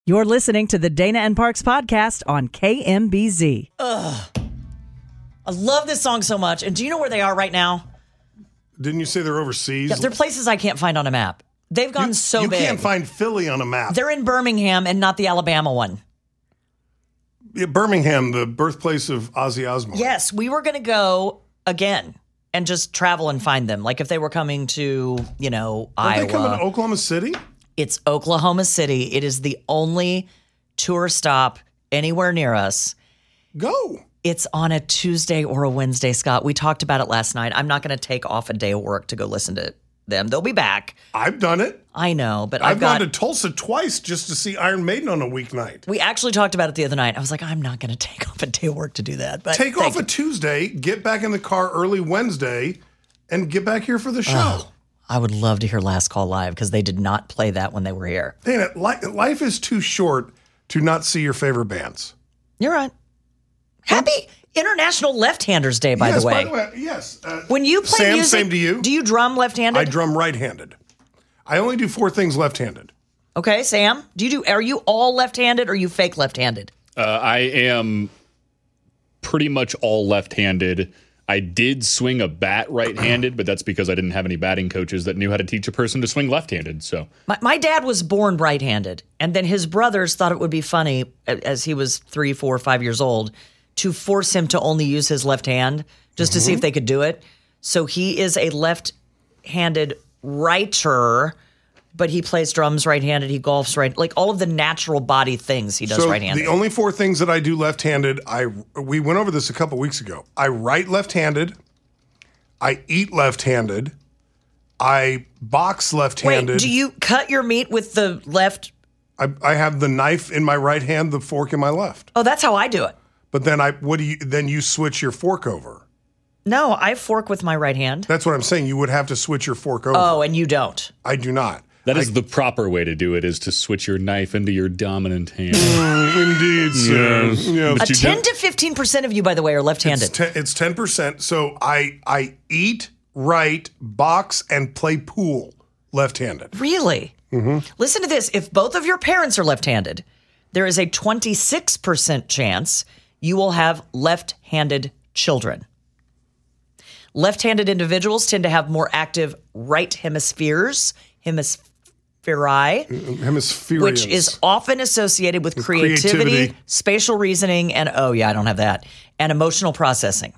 You're listening to the Dana and Parks podcast on KMBZ. I love this song so much. And do you know where they are right now? Didn't you say they're overseas? Yeah, they're places I can't find on a map. They've gone so big. You can't find Philly on a map. They're in Birmingham and not the Alabama one. Yeah, Birmingham, the birthplace of Ozzy Osbourne. Yes, we were going to go again and just travel and find them. Like if they were coming to, Iowa. Are they coming to Oklahoma City? It's Oklahoma City. It is the only tour stop anywhere near us. Go. It's on a Tuesday or a Wednesday, Scott. We talked about it last night. I'm not going to take off a day of work to go listen to them. They'll be back. I've done it. I know, but I've gone to Tulsa twice just to see Iron Maiden on a weeknight. We actually talked about it the other night. I was like, I'm not going to take off a day of work to do that. But take off a Tuesday, get back in the car early Wednesday, and get back here for the show. Oh, I would love to hear Last Call Live because they did not play that when they were here. Dana, life is too short to not see your favorite bands. You're right. Happy International Left-Handers Day, by the way. Yes. When you play Sam, music, same to you. Do you drum left-handed? I drum right-handed. I only do 4 things left-handed. Okay, Sam, are you all left-handed or are you fake left-handed? I am pretty much all left-handed. I did swing a bat right-handed, but that's because I didn't have any batting coaches that knew how to teach a person to swing left-handed. So my dad was born right-handed, and then his brothers thought it would be funny as he was 3, 4, 5 years old to force him to only use his left hand just to see if they could do it. So he is a left-handed writer, but he plays drums right-handed. He golfs right, like all of the natural body things he does right-handed. The only 4 things that I do left-handed, we went over this a couple weeks ago. I write left-handed. I eat left-handed. I box left-handed. Wait, do you cut your meat with the left? I have the knife in my right hand, the fork in my left. Oh, that's how I do it. But then then you switch your fork over. No, I fork with my right hand. That's what I'm saying. You would have to switch your fork over. Oh, and you don't. I do not. That is the proper way to do it, is to switch your knife into your dominant hand. Indeed, sir. Yes. 10 to 15% of you, by the way, are left-handed. It's 10%. So I eat, write, box, and play pool left-handed. Really? Mm-hmm. Listen to this. If both of your parents are left-handed, there is a 26% chance you will have left-handed children. Left-handed individuals tend to have more active right hemispheres, which is often associated with creativity, spatial reasoning, and and emotional processing.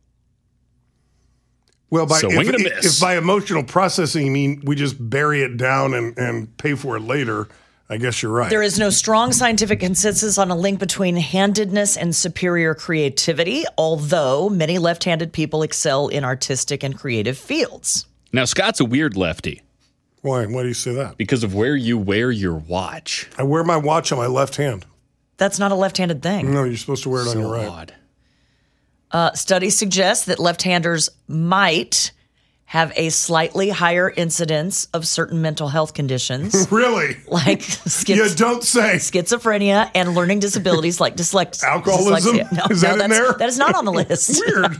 Well, if by emotional processing you mean we just bury it down and pay for it later, I guess you're right. There is no strong scientific consensus on a link between handedness and superior creativity, although many left-handed people excel in artistic and creative fields. Now, Scott's a weird lefty. Why? Why do you say that? Because of where you wear your watch. I wear my watch on my left hand. That's not a left-handed thing. No, you're supposed to wear it on your right. Odd. Studies suggest that left-handers might have a slightly higher incidence of certain mental health conditions. Really? Like you don't say. Schizophrenia and learning disabilities like dyslexia. Alcoholism? No, is that in there? That is not on the list. Weird.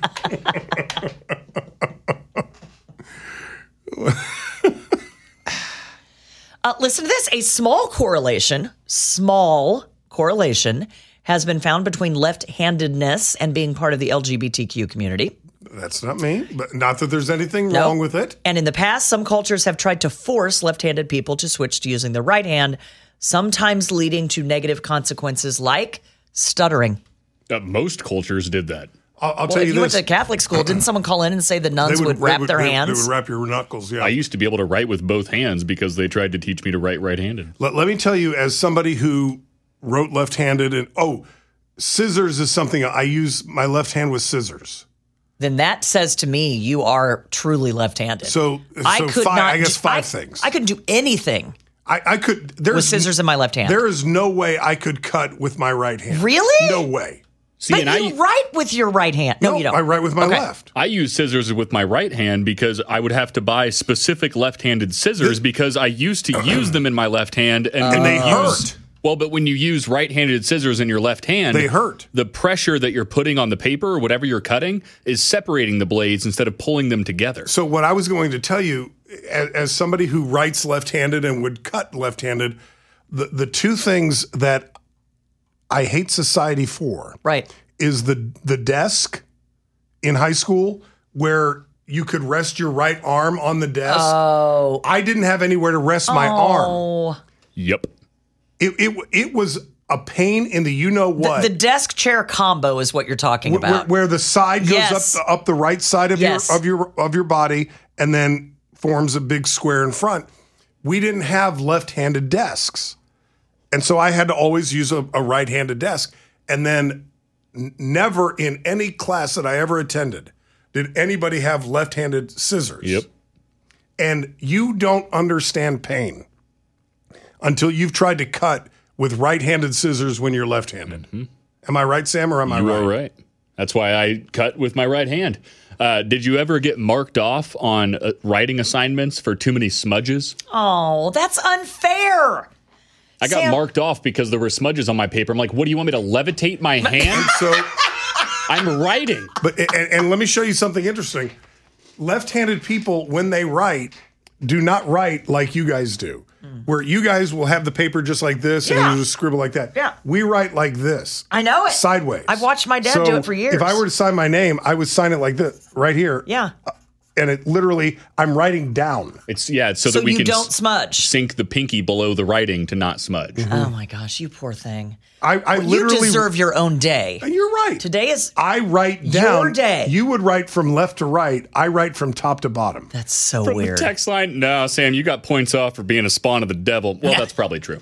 Listen to this. A small correlation has been found between left-handedness and being part of the LGBTQ community. That's not me, but not that there's anything wrong with it. And in the past, some cultures have tried to force left-handed people to switch to using their right hand, sometimes leading to negative consequences like stuttering. Most cultures did that. I'll tell you this. If you went to Catholic school, didn't someone call in and say the nuns would wrap their hands? They would wrap your knuckles, yeah. I used to be able to write with both hands because they tried to teach me to write right-handed. Let me tell you, as somebody who wrote left-handed, and scissors is something I use my left hand with scissors. Then that says to me you are truly left-handed. I guess 5 things. I couldn't do anything. I could with scissors in my left hand. There is no way I could cut with my right hand. Really? No way. See, but you write with your right hand. No, you don't. I write with my left. I use scissors with my right hand because I would have to buy specific left-handed scissors because I used to use them in my left hand. And they hurt. Well, but when you use right-handed scissors in your left hand, they hurt. The pressure that you're putting on the paper or whatever you're cutting is separating the blades instead of pulling them together. So what I was going to tell you, as somebody who writes left-handed and would cut left-handed, the two things that I hate society for Right. is the desk in high school where you could rest your right arm on the desk. Oh. I didn't have anywhere to rest my arm. Oh. Yep. It was a pain in the you-know-what. The desk chair combo is what you're talking about. Where the side goes Yes. up the right side of Yes. your body and then forms a big square in front. We didn't have left-handed desks. And so I had to always use a right-handed desk. And then never in any class that I ever attended did anybody have left-handed scissors. Yep. And you don't understand pain until you've tried to cut with right-handed scissors when you're left-handed. Am I right, Sam, or am I You right? are right. That's why I cut with my right hand. Did you ever get marked off on writing assignments for too many smudges? Oh, that's unfair. I got Sam- marked off because there were smudges on my paper. I'm like, what do you want me to levitate my hand? So, I'm writing. but and let me show you something interesting. Left-handed people, when they write, do not write like you guys do. Where you guys will have the paper just like this Yeah. and you just scribble like that. Yeah. We write like this. I know it. Sideways. I've watched my dad do it for years. If I were to sign my name, I would sign it like this, right here. Yeah. And it literally, I'm writing down. It's so So that we you can don't smudge. sink the pinky below the writing to not smudge. Oh my gosh, you poor thing. I You literally. deserve your own day. You're right. Today is I write down. Your day. You would write from left to right. I write from top to bottom. that's so From weird. the text line, no, Sam, you got points off for being a spawn of the devil. Well, that's probably true.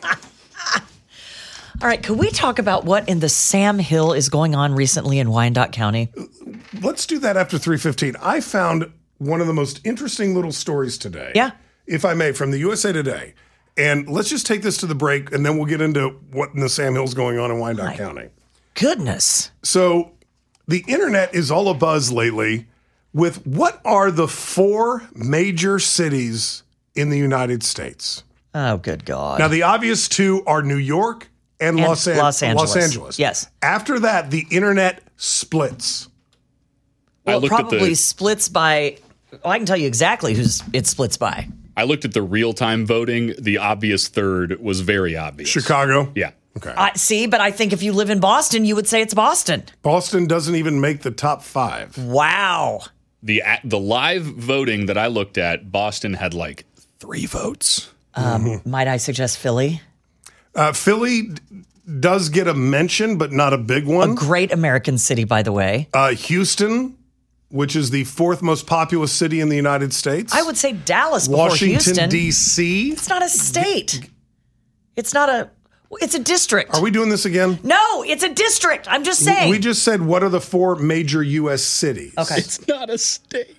All right, could we talk about what in the Sam Hill is going on recently in Wyandotte County? Let's do that after 3:15. I found one of the most interesting little stories today. Yeah. If I may, from the USA Today. And let's just take this to the break, and then we'll get into what in the Sam Hill's going on in Wyandotte County. Goodness. So the internet is all abuzz lately with what are the 4 major cities in the United States? Oh, good God. Now, the obvious 2 are New York and Los Angeles. Yes. After that, the internet splits. Well, it looked at probably the- splits by, I can tell you exactly who's it splits by. I looked at the real-time voting. The obvious third was very obvious. Chicago. Yeah. Okay. See, but I think if you live in Boston, you would say it's Boston. Boston doesn't even make the top 5. Wow. The live voting that I looked at, Boston had like 3 votes. Might I suggest Philly? Philly does get a mention, but not a big one. Great American city, by the way. Houston, which is the 4th most populous city in the United States. I would say Dallas before Washington, Houston. D.C. It's not a state. It's not a. It's a district. Are we doing this again? No, it's a district. I'm just saying. We just said what are the 4 major U.S. cities? Okay. It's not a state.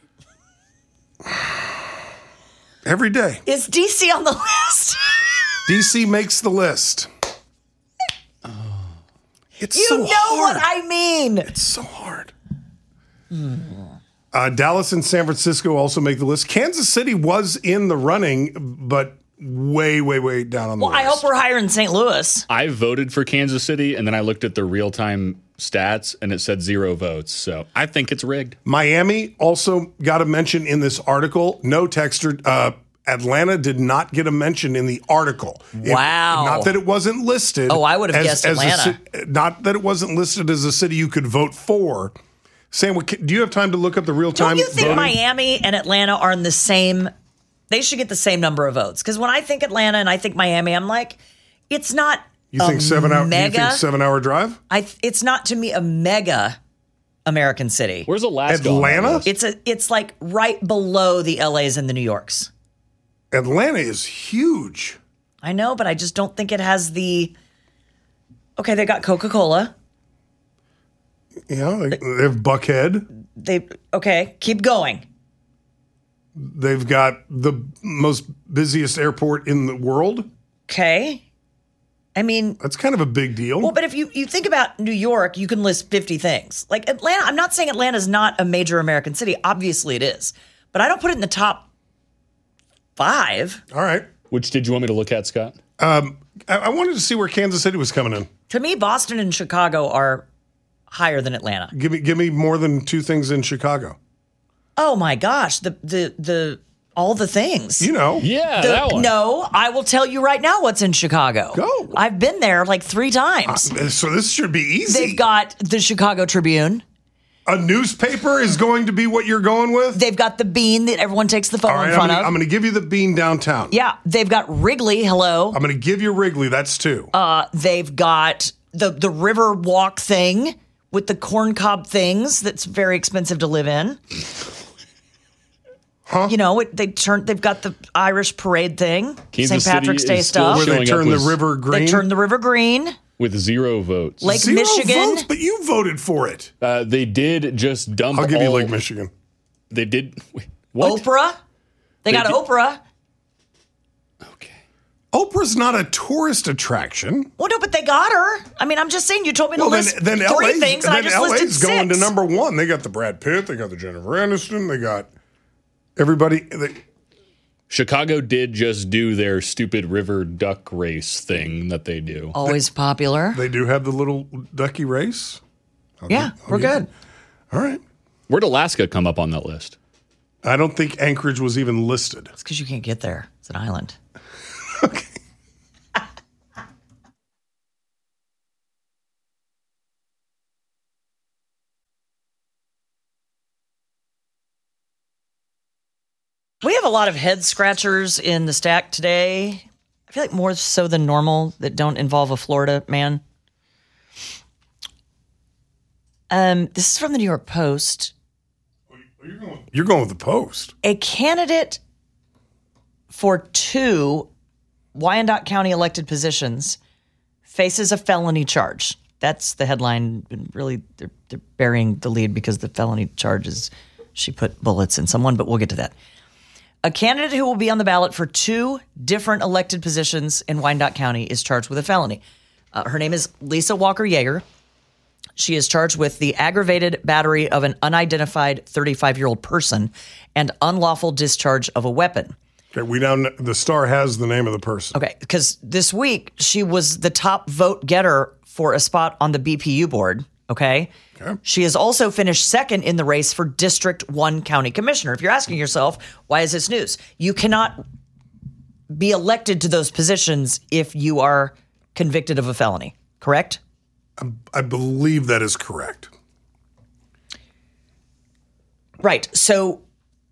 Every day. Is DC on the list? D.C. makes the list. It's You so know hard. what I mean. It's so hard. Dallas and San Francisco also make the list. Kansas City was in the running, but way, way, way down on the Well, list. I hope we're higher in St. Louis. I voted for Kansas City, and then I looked at the real-time stats, and it said 0 votes. So I think it's rigged. Miami also got a mention in this article. No texter. Atlanta did not get a mention in the article. Wow. Not that it wasn't listed. Oh, I would have guessed Atlanta. Not that it wasn't listed as a city you could vote for. Sam, do you have time to look up the real time Don't you think voting? Miami and Atlanta are in the same? They should get the same number of votes. Because when I think Atlanta and I think Miami, I'm like, it's not. You think 7 hour? mega? You think 7 hour drive? It's not to me a mega American city. Where's Alaska? on that Atlanta? list? It's like right below the LAs and the New Yorks. Atlanta is huge. I know, but I just don't think it has the. Okay, they got Coca-Cola. Yeah, they have Buckhead. Okay, keep going. They've got the most busiest airport in the world. Okay. I mean, That's kind of a big deal. well, but if you think about New York, you can list 50 things. Like Atlanta, I'm not saying Atlanta's not a major American city. Obviously it is. But I don't put it in the top 5. All right. Which did you want me to look at, Scott? I wanted to see where Kansas City was coming in. To me, Boston and Chicago are higher than Atlanta. Give me more than 2 things in Chicago. Oh my gosh, the all the things. You know. Yeah, that one. No, I will tell you right now what's in Chicago. Go. I've been there like 3 times. So this should be easy. They've got the Chicago Tribune. A newspaper is going to be what you're going with? They've got the Bean that everyone takes the photo All right, in front of. I'm going to give you the Bean downtown. Yeah, they've got Wrigley. Hello. I'm going to give you Wrigley. That's 2. They've got the River Walk thing with the corn cob things that's very expensive to live in. Huh? You know, they've got the Irish parade thing, Kansas St. Patrick's City Day is still stuff. Where they showing turn up the with- river green. They turned the river green. with 0 votes. Lake 0 Michigan. votes, but you voted for it. They did just dump I'll give you all- Lake Michigan. They did. Wait, what? Oprah. They got did- Oprah. Okay. Oprah's not a tourist attraction. Well, no, but they got her. I mean, I'm just saying you told me to Well, list then 3 LA's, things, and I then just listed LA's going 6. to number 1. They got the Brad Pitt. They got the Jennifer Aniston. They got everybody. Chicago did just do their stupid river duck race thing that they do. Always popular. They do have the little ducky race. Yeah, we're good. All right. Where'd Alaska come up on that list? I don't think Anchorage was even listed. It's because you can't get there. It's an island. Okay. We have a lot of head scratchers in the stack today. I feel like more so than normal that don't involve a Florida man. This is from the New York Post. You're going with the Post. A candidate for 2 Wyandotte County elected positions faces a felony charge. That's the headline. Really, they're burying the lead because the felony charge is she put bullets in someone, but we'll get to that. A candidate who will be on the ballot for 2 different elected positions in Wyandotte County is charged with a felony. Her name is Lisa Walker Yeager. She is charged with the aggravated battery of an unidentified 35-year-old person and unlawful discharge of a weapon. Okay, the Star has the name of the person. Okay, because this week she was the top vote getter for a spot on the BPU board. Okay. She has also finished second in the race for District 1 County Commissioner. If you're asking yourself, why is this news? You cannot be elected to those positions if you are convicted of a felony, correct? I believe that is correct. Right. So,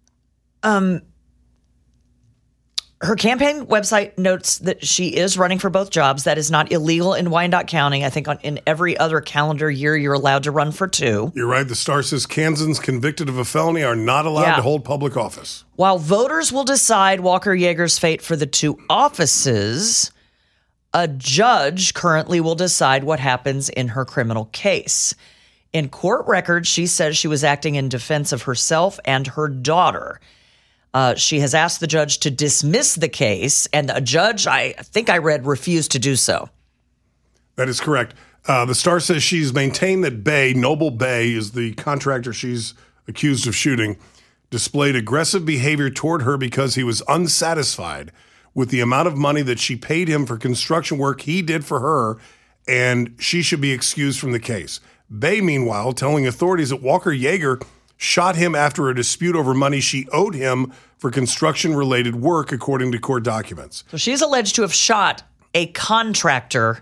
her campaign website notes that she is running for both jobs. That is not illegal in Wyandotte County. I think in every other calendar year, you're allowed to run for 2. You're right. The Star says Kansans convicted of a felony are not allowed to hold public office. While voters will decide Walker Yeager's fate for the 2 offices, a judge currently will decide what happens in her criminal case. In court records, she says she was acting in defense of herself and her daughter. She has asked the judge to dismiss the case, and the judge, I think I read, refused to do so. That is correct. The Star says she's maintained that Noble Bay is the contractor she's accused of shooting, displayed aggressive behavior toward her because he was unsatisfied with the amount of money that she paid him for construction work he did for her, and she should be excused from the case. Bay, meanwhile, telling authorities that Walker Yeager shot him after a dispute over money she owed him for construction-related work, according to court documents. So she's alleged to have shot a contractor.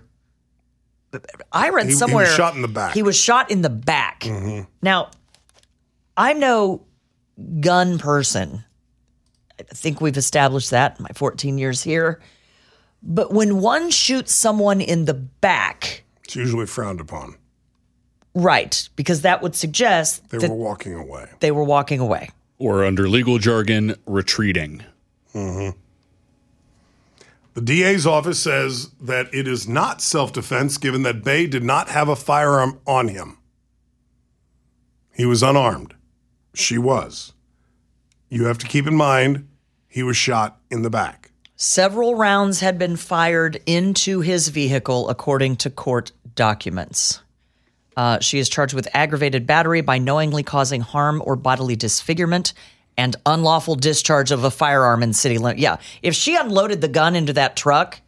I read somewhere he was shot in the back. He was shot in the back. Mm-hmm. Now, I'm no gun person. I think we've established that in my 14 years here. But when one shoots someone in the back, It's usually frowned upon. right, because that would suggest They that were walking away. they were walking away. Or under legal jargon, retreating. Mm-hmm. The DA's office says that it is not self-defense given that Bay did not have a firearm on him. He was unarmed. She was. You have to keep in mind, he was shot in the back. Several rounds had been fired into his vehicle, according to court documents. She is charged with aggravated battery by knowingly causing harm or bodily disfigurement and unlawful discharge of a firearm in city limits. Yeah, if she unloaded the gun into that truck,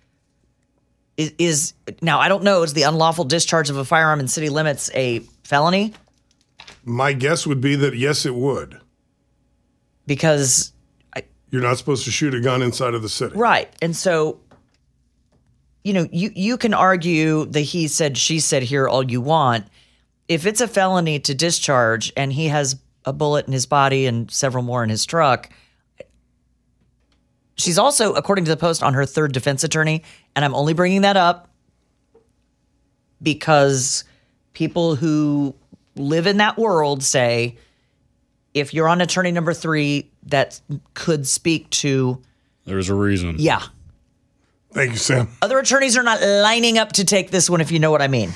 is now I don't know, is the unlawful discharge of a firearm in city limits a felony? My guess would be that yes, it would. Because You're not supposed to shoot a gun inside of the city. Right. And so, you can argue the he said, she said here all you want. If it's a felony to discharge and he has a bullet in his body and several more in his truck, she's also, according to the Post, on her third defense attorney. And I'm only bringing that up because people who live in that world say, if you're on attorney number 3, that could speak to. There's a reason. Yeah. Thank you, Sam. Other attorneys are not lining up to take this one, if you know what I mean.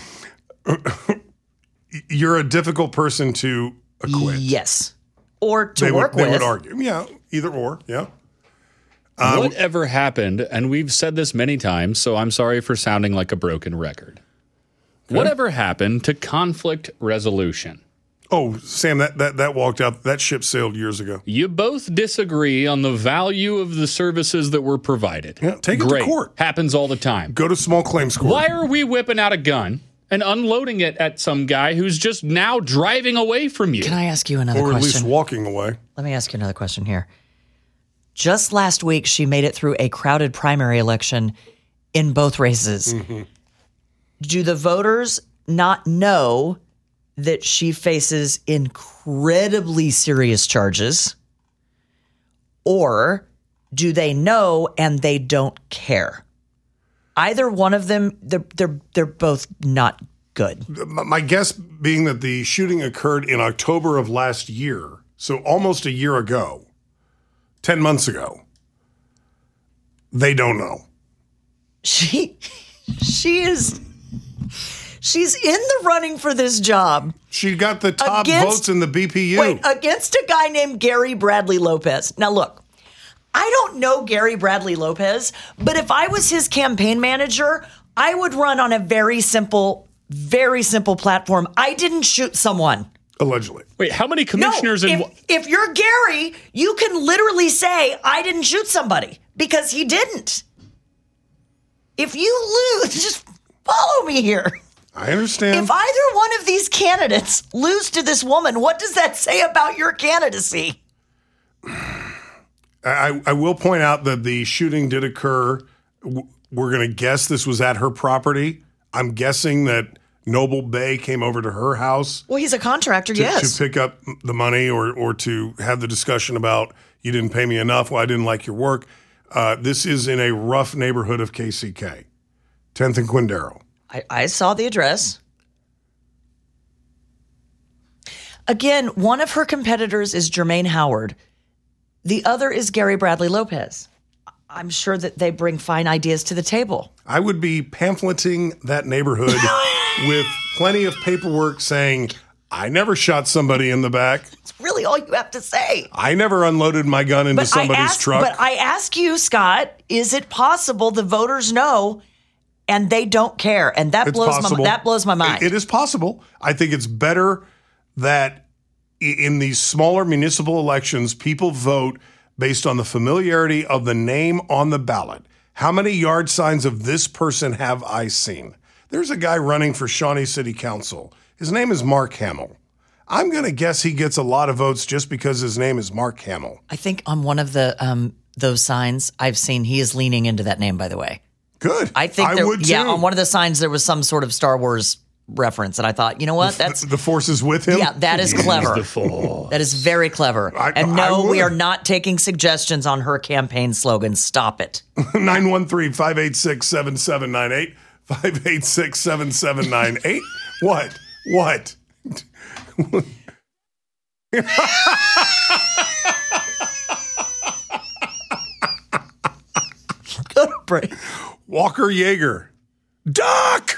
You're a difficult person to acquit. Yes. Or to They work would with. argue. Yeah, either or. Yeah. Whatever happened, and we've said this many times, so I'm sorry for sounding like a broken record. Whatever happened to conflict resolution? Oh, Sam, that walked out. That ship sailed years ago. You both disagree on the value of the services that were provided. Yeah, take it Great. to court. Happens all the time. Go to small claims court. Why are we whipping out a gun and unloading it at some guy who's just now driving away from you? Can I ask you another Or at question? least walking away. Let me ask you another question here. Just last week, she made it through a crowded primary election in both races. Mm-hmm. Do the voters not know that she faces incredibly serious charges? Or do they know and they don't care? Either one of them, they're both not good. My guess being that the shooting occurred in October of last year, so almost a year ago, 10 months ago. They don't know. She's in the running for this job. She got the top votes in the BPU. Wait, against a guy named Gary Bradley Lopez. Now, look, I don't know Gary Bradley Lopez, but if I was his campaign manager, I would run on a very simple platform. I didn't shoot someone. Allegedly. Wait, how many commissioners if you're Gary, you can literally say, I didn't shoot somebody, because he didn't. If you lose, just follow me here. I understand. If either one of these candidates lose to this woman, what does that say about your candidacy? I will point out that the shooting did occur. We're going to guess this was at her property. I'm guessing that Noble Bay came over to her house. Well, he's a contractor, to pick up the money or to have the discussion about, you didn't pay me enough, well, I didn't like your work. This is in a rough neighborhood of KCK, 10th and Quindaro. I saw the address. Again, one of her competitors is Jermaine Howard. The other is Gary Bradley Lopez. I'm sure that they bring fine ideas to the table. I would be pamphleting that neighborhood with plenty of paperwork saying, I never shot somebody in the back. It's really all you have to say. I never unloaded my gun into somebody's truck. But I ask you, Scott, is it possible the voters know and they don't care? And that blows my mind. It is possible. I think it's better that in these smaller municipal elections, people vote based on the familiarity of the name on the ballot. How many yard signs of this person have I seen? There's a guy running for Shawnee City Council. His name is Mark Hamill. I'm going to guess he gets a lot of votes just because his name is Mark Hamill. I think on one of the those signs I've seen, he is leaning into that name, by the way. Good. I think I would too. Yeah, on one of the signs there was some sort of Star Wars reference, and I thought, you know what? That's the Force is with him. Yeah, that is clever. That is very clever. And no, we are not taking suggestions on her campaign slogan. Stop it. 913-586-7798. 586-7798. What? Go to break. Walker Yeager. Duck!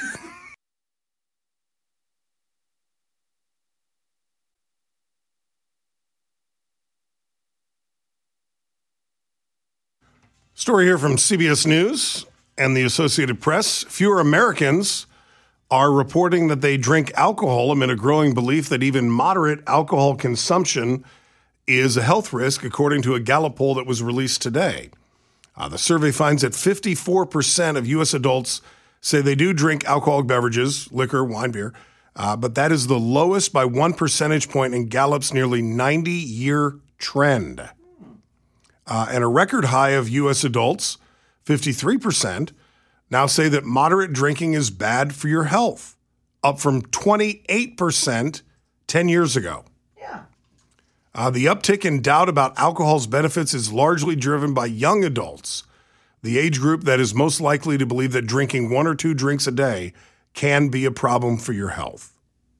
Story here from CBS News and the Associated Press. Fewer Americans are reporting that they drink alcohol amid a growing belief that even moderate alcohol consumption is a health risk, according to a Gallup poll that was released today. The survey finds that 54% of U.S. adults say they do drink alcoholic beverages, liquor, wine, beer, but that is the lowest by 1 percentage point in Gallup's nearly 90-year trend. And a record high of U.S. adults, 53%, now say that moderate drinking is bad for your health, up from 28% 10 years ago. The uptick in doubt about alcohol's benefits is largely driven by young adults, the age group that is most likely to believe that drinking 1 or 2 drinks a day can be a problem for your health.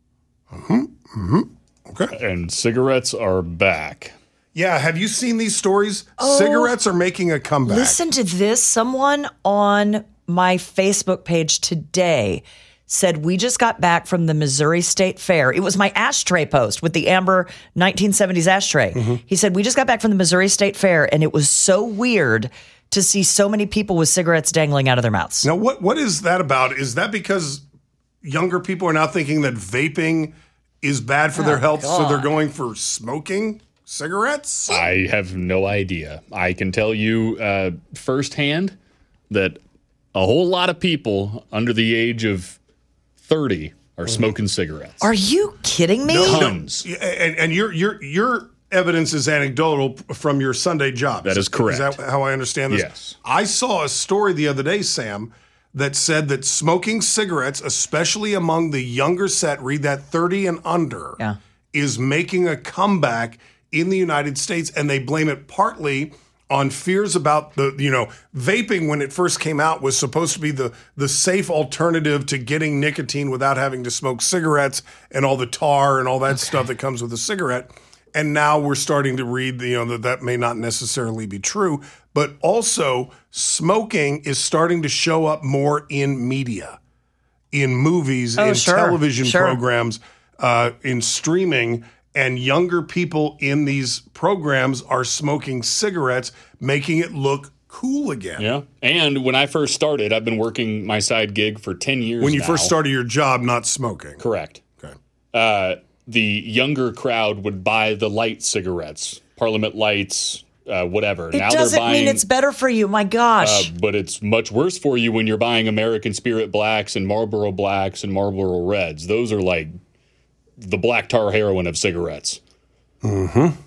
Okay. And cigarettes are back. Yeah, have you seen these stories? Cigarettes are making a comeback. Listen to this. Someone on my Facebook page today said, we just got back from the Missouri State Fair. It was my ashtray post with the amber 1970s ashtray. He said, we just got back from the Missouri State Fair, and it was so weird to see so many people with cigarettes dangling out of their mouths. Now, what is that about? Is that because younger people are now thinking that vaping is bad for their health, so they're going for smoking cigarettes? I have no idea. I can tell you firsthand that a whole lot of people under the age of 30 are smoking cigarettes. Are you kidding me? Tons. And your evidence is anecdotal from your Sunday job. That is correct. Is that how I understand this? Yes. I saw a story the other day, Sam, that said that smoking cigarettes, especially among the younger set, read that 30 and under, is making a comeback in the United States, and they blame it partly on fears about vaping when it first came out was supposed to be the safe alternative to getting nicotine without having to smoke cigarettes and all the tar and all that stuff that comes with a cigarette. And now we're starting to read, that may not necessarily be true, but also smoking is starting to show up more in media, in movies, in television programs, in streaming. And younger people in these programs are smoking cigarettes, making it look cool again. Yeah. And when I first started, I've been working my side gig for 10 years When you now. first started your job, not smoking. Correct. Okay. The younger crowd would buy the light cigarettes, Parliament Lights, whatever. It doesn't mean it's better for you. My gosh. But it's much worse for you when you're buying American Spirit Blacks and Marlboro Blacks and Marlboro Reds. Those are like the black tar heroin of cigarettes. Mm-hmm.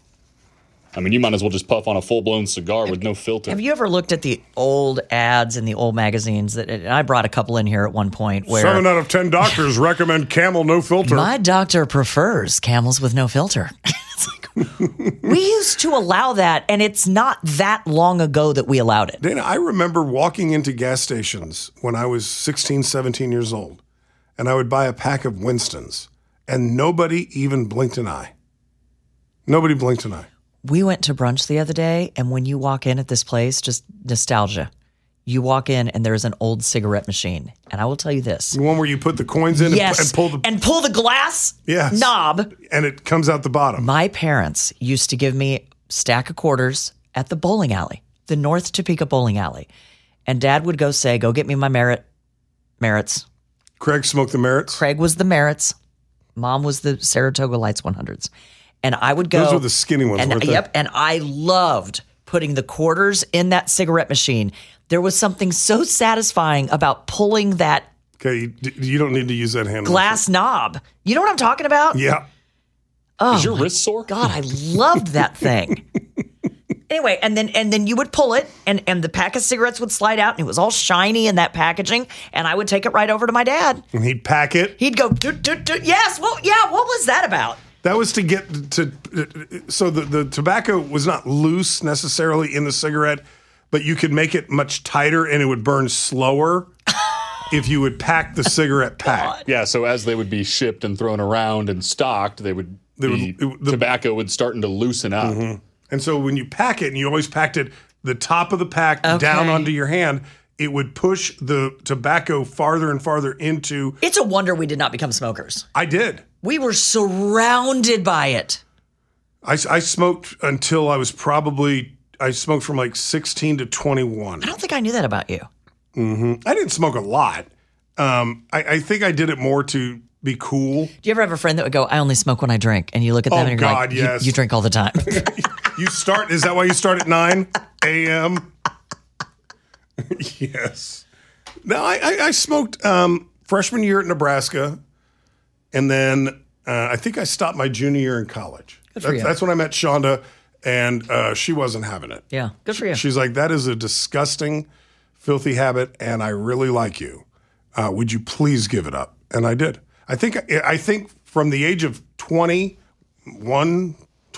I mean, you might as well just puff on a full-blown cigar with no filter. Have you ever looked at the old ads in the old magazines? And I brought a couple in here at one point where 7 out of 10 doctors recommend Camel no filter. my doctor prefers Camels with no filter. It's like, we used to allow that, and it's not that long ago that we allowed it. Dana, I remember walking into gas stations when I was 16, 17 years old, and I would buy a pack of Winstons, and nobody even blinked an eye. Nobody blinked an eye. We went to brunch the other day, and when you walk in at this place, just nostalgia. You walk in, and there's an old cigarette machine. And I will tell you this. The one where you put the coins in Yes, and pull the glass Yes. knob. and it comes out the bottom. My parents used to give me a stack of quarters at the bowling alley, the North Topeka bowling alley. And Dad would go say, go get me my Merritts. Craig smoked the Merritts. Craig was the Merritts. Mom was the Saratoga Lights 100s. And I would go. Those were the skinny ones, and, weren't they? Yep. And I loved putting the quarters in that cigarette machine. There was something so satisfying about pulling that Okay, you don't need to use that hand. glass knob. You know what I'm talking about? Yeah. Is your wrist sore? God, I loved that thing. Anyway, and then you would pull it, and the pack of cigarettes would slide out, and it was all shiny in that packaging, and I would take it right over to my dad. And he'd pack it. He'd go, yes, well, yeah, what was that about? That was to get to, so the tobacco was not loose necessarily in the cigarette, but you could make it much tighter and it would burn slower if you would pack the cigarette pack. Yeah, so as they would be shipped and thrown around and stocked, the tobacco would start to loosen up. Mm-hmm. And so when you pack it, and you always packed it the top of the pack down onto your hand, it would push the tobacco farther and farther into. It's a wonder we did not become smokers. I did. We were surrounded by it. I smoked until I smoked from like 16 to 21. I don't think I knew that about you. Mm-hmm. I didn't smoke a lot. I think I did it more to be cool. Do you ever have a friend that would go, I only smoke when I drink? And you look at them and you're God, like, yes. you drink all the time. Is that why you start at 9 a.m.? Yes. No, I smoked freshman year at Nebraska, and then I think I stopped my junior year in college. Good for you. That's when I met Shonda, And she wasn't having it. Yeah, good for you. She's like, that is a disgusting, filthy habit, and I really like you. Would you please give it up? And I did. I think from the age of 21,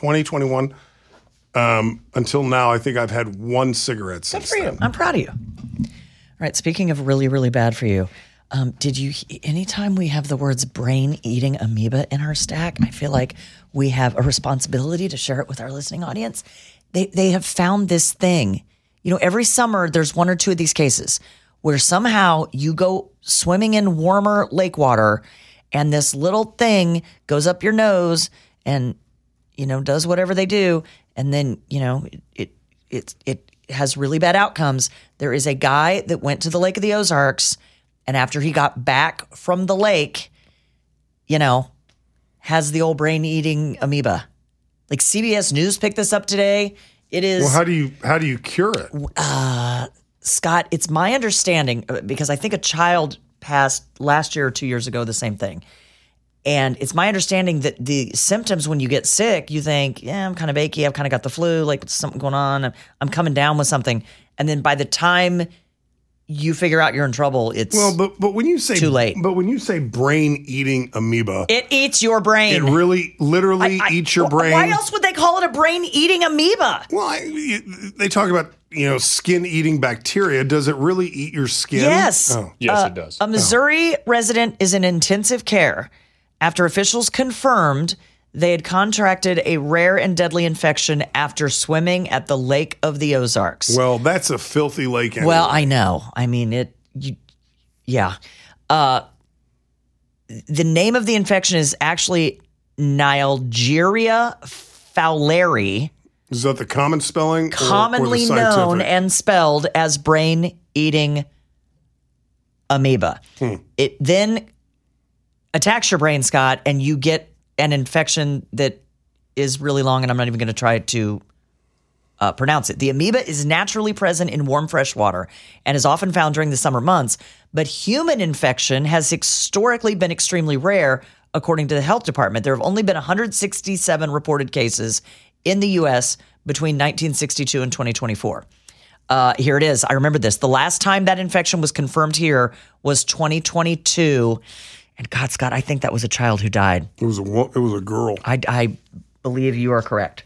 until now, I think I've had one cigarette since Good for you. then. I'm proud of you. All right, speaking of really, really bad for you, anytime we have the words brain-eating amoeba in our stack, I feel like we have a responsibility to share it with our listening audience. They have found this thing. You know, every summer there's one or two of these cases where somehow you go swimming in warmer lake water and this little thing goes up your nose and, you know, does whatever they do. And then, you know, it has really bad outcomes. There is a guy that went to the Lake of the Ozarks, and after he got back from the lake, you know, has the old brain-eating amoeba. Like CBS News picked this up today. It is. Well, how do you cure it? Scott, it's my understanding, because I think a child passed last year or 2 years ago, the same thing. And it's my understanding that the symptoms when you get sick, you think, yeah, I'm kind of achy. I've kind of got the flu, like something going on. I'm coming down with something. And then by the time you figure out you're in trouble, it's but when you say too late. But when you say brain-eating amoeba, it eats your brain. it really literally eats your brain. Why else would they call it a brain-eating amoeba? Well, they talk about, you know, skin-eating bacteria. Does it really eat your skin? Yes. Oh. Yes, it does. A Missouri resident is in intensive care after officials confirmed they had contracted a rare and deadly infection after swimming at the Lake of the Ozarks. Well, that's a filthy lake anyway. Well, I know. I mean, yeah. The name of the infection is actually Naegleria fowleri, Is that the common spelling? or the commonly scientific? known and spelled as brain-eating amoeba. It then attacks your brain, Scott, and you get an infection that is really long, and I'm not even going to try to pronounce it. The amoeba is naturally present in warm, fresh water and is often found during the summer months, but human infection has historically been extremely rare, according to the health department. There have only been 167 reported cases in the U.S. between 1962 and 2024. Here it is. I remember this. The last time that infection was confirmed here was 2022. And God, Scott, I think that was a child who died. It was a girl. I believe you are correct.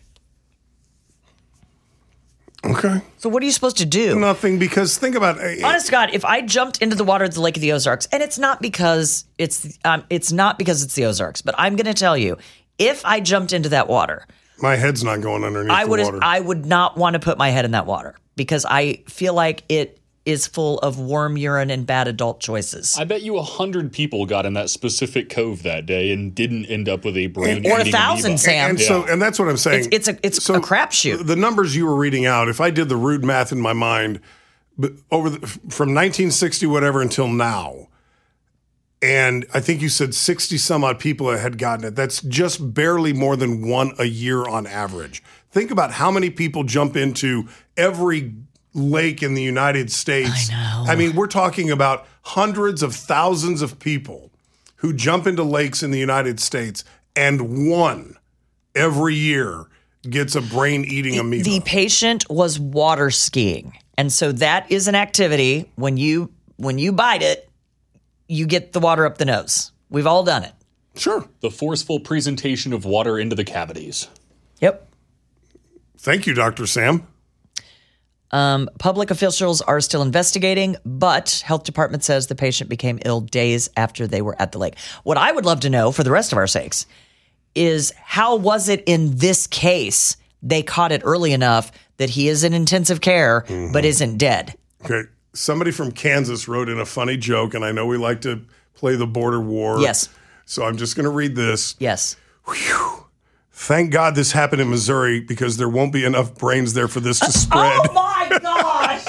Okay. So what are you supposed to do? Nothing, because think about Honest to God, if I jumped into the water at the Lake of the Ozarks, and it's not because it's not because it's the Ozarks, but I'm going to tell you, if I jumped into that water, my head's not going underneath the water. I would not want to put my head in that water because I feel like it is full of worm urine and bad adult choices. I bet you 100 people got in that specific cove that day and didn't end up with a brain Or 1,000, Sam. And that's what I'm saying. It's a crapshoot. The numbers you were reading out, if I did the rude math in my mind, but from 1960 whatever until now, and I think you said 60 some odd people had gotten it. That's just barely more than one a year on average. Think about how many people jump into every lake in the United States. I know. I mean, we're talking about hundreds of thousands of people who jump into lakes in the United States, and one every year gets a brain-eating amoeba. The patient was water skiing. And so that is an activity. When you bite it, you get the water up the nose. We've all done it. Sure. The forceful presentation of water into the cavities. Yep. Thank you, Dr. Sam. Public officials are still investigating, but health department says the patient became ill days after they were at the lake. What I would love to know, for the rest of our sakes, is how was it in this case they caught it early enough that he is in intensive care but isn't dead? Okay. Somebody from Kansas wrote in a funny joke, and I know we like to play the border war. Yes. So I'm just going to read this. Yes. Whew. Thank God this happened in Missouri, because there won't be enough brains there for this to spread. Oh my gosh!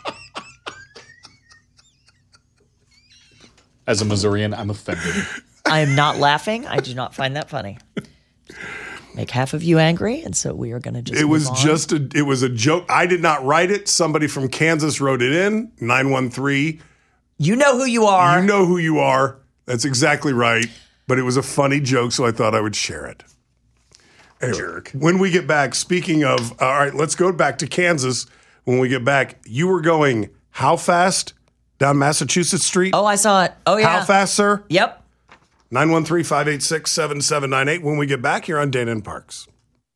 As a Missourian, I'm offended. I am not laughing. I do not find that funny. Make half of you angry, and so we are going to just. It was move on. just it was a joke. I did not write it. Somebody from Kansas wrote it in. 913. You know who you are. You know who you are. That's exactly right. But it was a funny joke, so I thought I would share it. Anyway, when we get back, speaking of, all right, let's go back to Kansas. When we get back, you were going how fast down Massachusetts Street? Oh, I saw it. Oh, yeah. How fast, sir? Yep. 913-586-7798. When we get back here on Dana and Parks.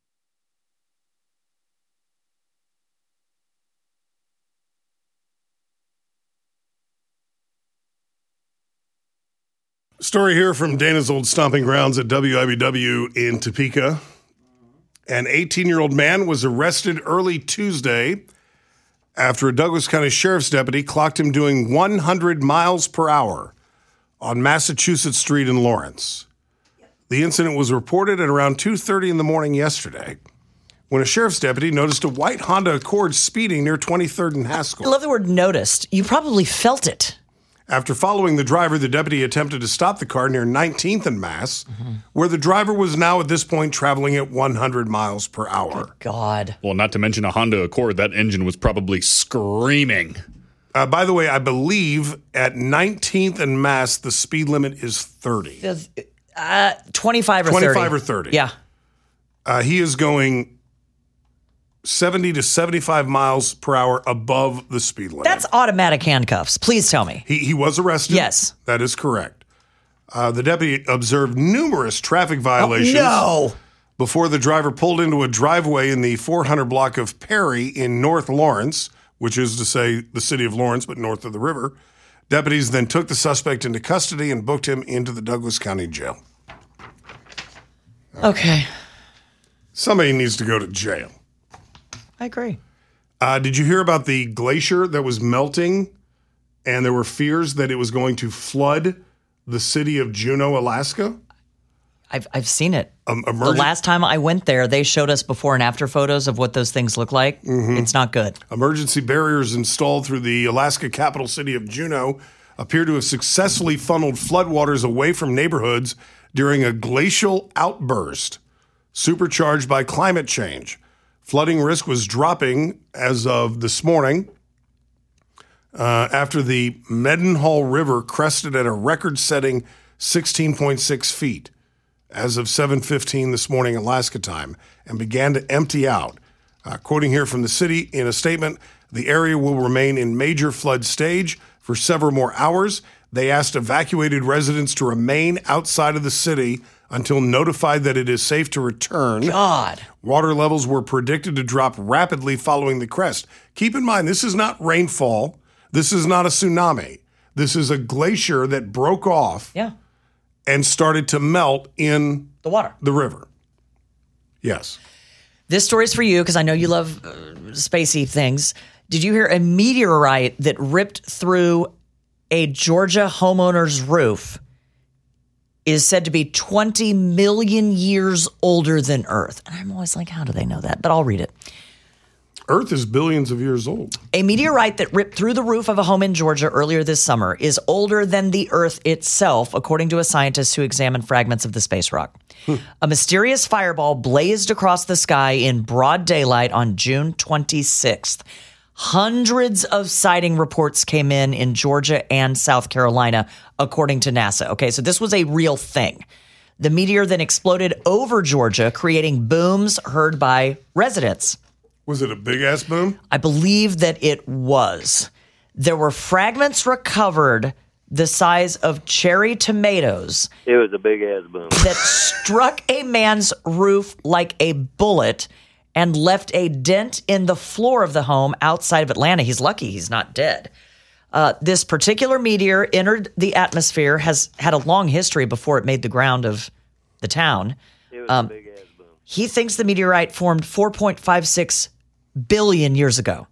Story here from Dana's old stomping grounds at WIBW in Topeka. An 18-year-old man was arrested early Tuesday after a Douglas County Sheriff's deputy clocked him doing 100 miles per hour on Massachusetts Street in Lawrence. The incident was reported at around 2:30 in the morning yesterday when a sheriff's deputy noticed a white Honda Accord speeding near 23rd and I Haskell. love the word noticed. You probably felt it. After following the driver, the deputy attempted to stop the car near 19th and Mass, where the driver was now at this point traveling at 100 miles per hour. God. Well, not to mention a Honda Accord. That engine was probably screaming. By the way, I believe at 19th and Mass, the speed limit is 30. 25 or 30. 25 or 30. Yeah. He is going 70 to 75 miles per hour above the speed limit. That's automatic handcuffs. Please tell me. He was arrested. Yes. That is correct. The deputy observed numerous traffic violations No. before the driver pulled into a driveway in the 400 block of Perry in North Lawrence, which is to say the city of Lawrence, but north of the river. Deputies then took the suspect into custody and booked him into the Douglas County Jail. Okay. Somebody needs to go to jail. I agree. Did you hear about the glacier that was melting and there were fears that it was going to flood the city of Juneau, Alaska? I've seen it. The Emergen- last time I went there, they showed us before and after photos of what those things look like. It's not good. Emergency barriers installed through the Alaska capital city of Juneau appear to have successfully funneled floodwaters away from neighborhoods during a glacial outburst supercharged by climate change. Flooding risk was dropping as of this morning after the Mendenhall River crested at a record-setting 16.6 feet as of 7:15 this morning Alaska time and began to empty out. Quoting here from the city in a statement, the area will remain in major flood stage for several more hours. They asked evacuated residents to remain outside of the city until notified that it is safe to return. God. Water levels were predicted to drop rapidly following the crest. Keep in mind, this is not rainfall. This is not a tsunami. This is a glacier that broke off Yeah. and started to melt in The water. the river. Yes. This story's for you because I know you love spacey things. Did you hear a meteorite that ripped through a Georgia homeowner's roof is said to be 20 million years older than Earth? And I'm always like, how do they know that? But I'll read it. Earth is billions of years old. A meteorite that ripped through the roof of a home in Georgia earlier this summer is older than the Earth itself, according to a scientist who examined fragments of the space rock. A mysterious fireball blazed across the sky in broad daylight on June 26th. Hundreds of sighting reports came in Georgia and South Carolina, according to NASA. Okay, so this was a real thing. The meteor then exploded over Georgia, creating booms heard by residents. Was it a big-ass boom? I believe that it was. There were fragments recovered the size of cherry tomatoes It was a big ass boom. that struck a man's roof like a bullet and left a dent in the floor of the home outside of Atlanta. He's lucky he's not dead. This particular meteor entered the atmosphere, has had a long history before it made the ground of the town. It was a big ass boom. He thinks the meteorite formed 4.56 billion years ago.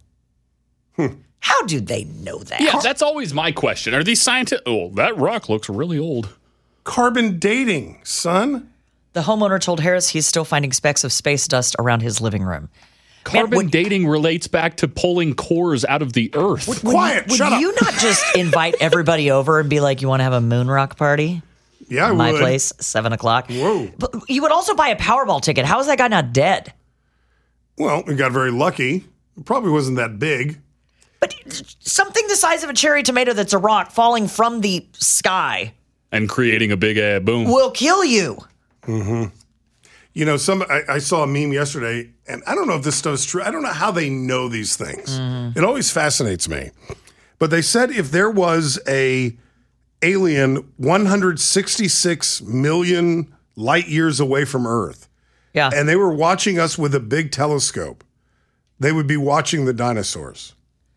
How do they know that? Yeah, that's always my question. Are these scientists? Oh, that rock looks really old. Carbon dating, son. The homeowner told Harris he's still finding specks of space dust around his living room. Carbon dating relates back to pulling cores out of the earth. Quiet, Would shut up. you not just invite everybody over and be like, you want to have a moon rock party? Yeah, I My would. place, 7 o'clock. Whoa. But you would also buy a Powerball ticket. How is that guy not dead? Well, we got very lucky. It probably wasn't that big. But something the size of a cherry tomato that's a rock falling from the sky And creating a big boom. will kill you. You know, I saw a meme yesterday, and I don't know if this stuff is true. I don't know how they know these things. It always fascinates me. But they said if there was a alien 166 million light years away from Earth, and they were watching us with a big telescope, they would be watching the dinosaurs.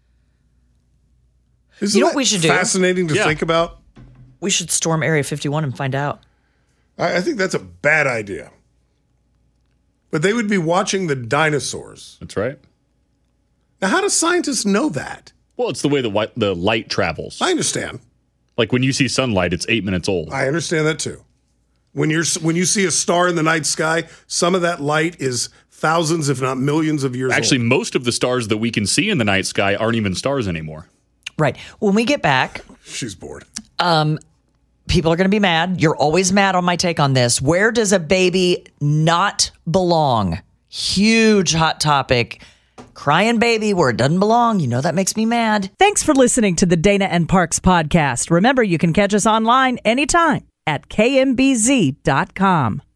Isn't You know that what we should do? fascinating to think about? We should storm Area 51 and find out. I think that's a bad idea. But they would be watching the dinosaurs. That's right. Now, how do scientists know that? Well, it's the way the light travels. I understand. Like when you see sunlight, it's 8 minutes old. I understand that too. When you see a star in the night sky, some of that light is thousands, if not millions of years Actually, old. most of the stars that we can see in the night sky aren't even stars anymore. Right. When we get back, She's bored. people are going to be mad. You're always mad on my take on this. Where does a baby not belong? Huge hot topic. Crying baby where it doesn't belong. You know that makes me mad. Thanks for listening to the Dana and Parks podcast. Remember, you can catch us online anytime at kmbz.com.